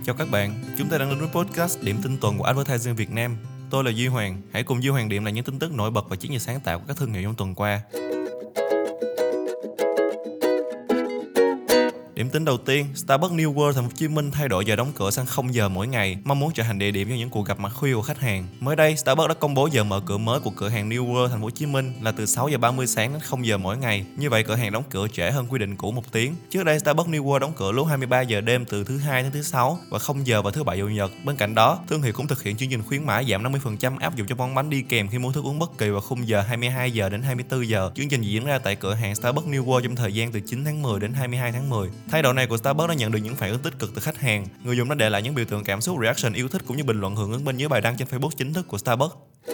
Chào các bạn, chúng ta đang đến với podcast Điểm tin tuần của Advertising Việt Nam. Tôi là Duy Hoàng, hãy cùng Duy Hoàng điểm lại những tin tức nổi bật và chiến dịch sáng tạo của các thương hiệu trong tuần qua. Điểm tin đầu tiên, Starbucks New World Thành phố Hồ Chí Minh thay đổi giờ đóng cửa sang 0 giờ mỗi ngày, mong muốn trở thành địa điểm cho những cuộc gặp mặt khuya của khách hàng. Mới đây, Starbucks đã công bố giờ mở cửa mới của cửa hàng New World Thành phố Hồ Chí Minh là từ 6 giờ 30 sáng đến 0 giờ mỗi ngày. Như vậy, cửa hàng đóng cửa trễ hơn quy định cũ 1 tiếng. Trước đây, Starbucks New World đóng cửa lúc 23 giờ đêm từ thứ Hai đến thứ Sáu và 0 giờ vào thứ Bảy Chủ nhật. Bên cạnh đó, thương hiệu cũng thực hiện chương trình khuyến mãi giảm 50% áp dụng cho món bánh đi kèm khi mua thức uống bất kỳ vào khung giờ 22 giờ đến 24 giờ. Chương trình diễn ra tại cửa hàng Starbucks New World trong thời gian từ 9 tháng 10 đến 22 tháng 10. Thay đổi này của Starbucks đã nhận được những phản ứng tích cực từ khách hàng. Người dùng đã để lại những biểu tượng cảm xúc, reaction yêu thích cũng như bình luận hưởng ứng bên dưới bài đăng trên Facebook chính thức của Starbucks.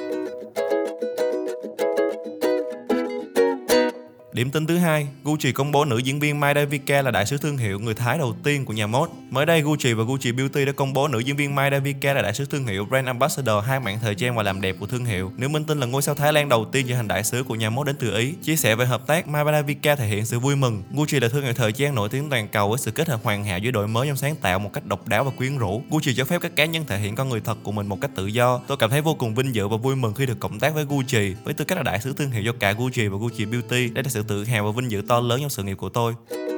Điểm tin thứ hai, Gucci công bố nữ diễn viên Mai Davika là đại sứ thương hiệu người Thái đầu tiên của nhà mốt. Mới đây, Gucci và Gucci Beauty đã công bố nữ diễn viên Mai Davika là đại sứ thương hiệu Brand Ambassador hai mảng thời trang và làm đẹp của thương hiệu. Nữ minh tinh là ngôi sao Thái Lan đầu tiên trở thành đại sứ của nhà mốt đến từ Ý. Chia sẻ về hợp tác, Mai Davika thể hiện sự vui mừng. Gucci là thương hiệu thời trang nổi tiếng toàn cầu với sự kết hợp hoàn hảo giữa đổi mới trong sáng tạo một cách độc đáo và quyến rũ. Gucci cho phép các cá nhân thể hiện con người thật của mình một cách tự do. Tôi cảm thấy vô cùng vinh dự và vui mừng khi được cộng tác với Gucci. Với tư cách là đại sứ thương hiệu cho cả Gucci và Gucci Beauty, đây là sự tự hào và vinh dự to lớn trong sự nghiệp của tôi.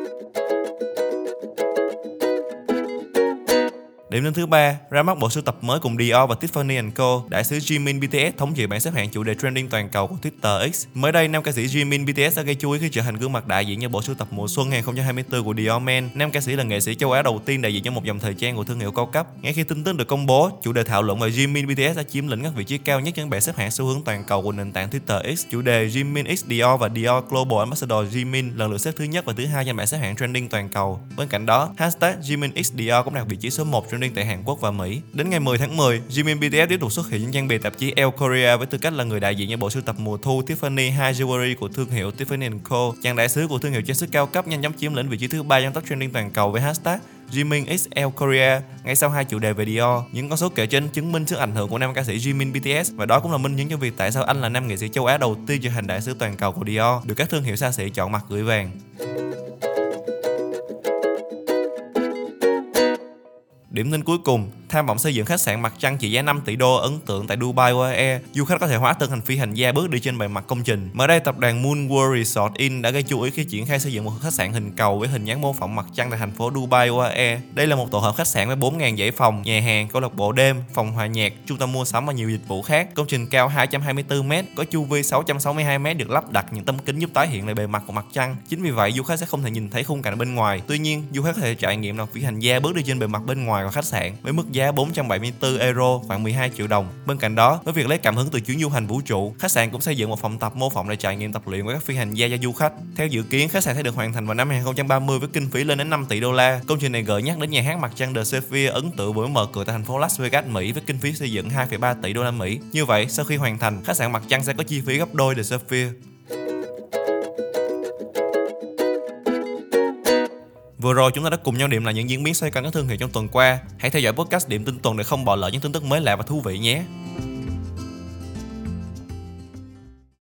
Điểm đến thứ ba, ra mắt bộ sưu tập mới cùng Dior và Tiffany & Co. Đại sứ Jimin BTS thống trị bảng xếp hạng chủ đề trending toàn cầu của Twitter X. Mới đây, nam ca sĩ Jimin BTS đã gây chú ý khi trở thành gương mặt đại diện cho bộ sưu tập mùa xuân 2024 của Dior Men. Nam ca sĩ là nghệ sĩ châu Á đầu tiên đại diện cho một dòng thời trang của thương hiệu cao cấp. Ngay khi tin tức được công bố, chủ đề thảo luận về Jimin BTS đã chiếm lĩnh các vị trí cao nhất trên bảng xếp hạng xu hướng toàn cầu của nền tảng Twitter X. Chủ đề Jimin X Dior và Dior Global Ambassador Jimin lần lượt xếp thứ nhất và thứ hai trên bảng xếp hạng trending toàn cầu. Bên cạnh đó, hashtag Jimin X Dior cũng đạt vị trí số 1 trending tại Hàn Quốc và Mỹ. Đến ngày 10 tháng 10, Jimin BTS tiếp tục xuất hiện trên trang bìa tạp chí Elle Korea với tư cách là người đại diện cho bộ sưu tập mùa thu Tiffany High Jewelry của thương hiệu Tiffany & Co. Chàng đại sứ của thương hiệu trang sức cao cấp nhanh chóng chiếm lĩnh vị trí thứ 3 trong top trending toàn cầu với hashtag Jimin X Elle Korea, ngay sau hai chủ đề về Dior. Những con số kể trên chứng minh sức ảnh hưởng của nam ca sĩ Jimin BTS và đó cũng là minh chứng cho việc tại sao anh là nam nghệ sĩ châu Á đầu tiên trở thành đại sứ toàn cầu của Dior, được các thương hiệu xa xỉ chọn mặt gửi vàng. Điểm tin cuối cùng, tham vọng xây dựng khách sạn mặt trăng trị giá 5 tỷ đô ấn tượng tại Dubai UAE, du khách có thể hóa thân thành phi hành gia bước đi trên bề mặt công trình. Mới đây, tập đoàn Moon World Resort Inn đã gây chú ý khi triển khai xây dựng một khách sạn hình cầu với hình dáng mô phỏng mặt trăng tại thành phố Dubai UAE. Đây là một tổ hợp khách sạn với 4.000 dãy phòng, nhà hàng, câu lạc bộ đêm, phòng hòa nhạc, trung tâm mua sắm và nhiều dịch vụ khác. Công trình cao 224m, có chu vi 662m được lắp đặt những tấm kính giúp tái hiện lại bề mặt của mặt trăng. Chính vì vậy, du khách sẽ không thể nhìn thấy khung cảnh bên ngoài. Tuy nhiên, du khách có thể trải nghiệm làm phi hành gia bước đi trên bề mặt bên ngoài của khách sạn với mức giá 474 euro, khoảng 12 triệu đồng. Bên cạnh đó, với việc lấy cảm hứng từ chuyến du hành vũ trụ, khách sạn cũng xây dựng một phòng tập mô phỏng để trải nghiệm tập luyện của các phi hành gia cho du khách. Theo dự kiến, khách sạn sẽ được hoàn thành vào năm 2030 với kinh phí lên đến 5 tỷ đô la. Công trình này gợi nhắc đến nhà hát mặt trăng The Sphere ấn tượng vừa mở cửa tại thành phố Las Vegas, Mỹ với kinh phí xây dựng 2,3 tỷ đô la Mỹ. Như vậy, sau khi hoàn thành, khách sạn mặt trăng sẽ có chi phí gấp đôi The Sphere. Vừa rồi chúng ta đã cùng nhau điểm lại những diễn biến xoay quanh các thương hiệu trong tuần qua. Hãy theo dõi podcast Điểm tin tuần để không bỏ lỡ những tin tức mới lạ và thú vị nhé.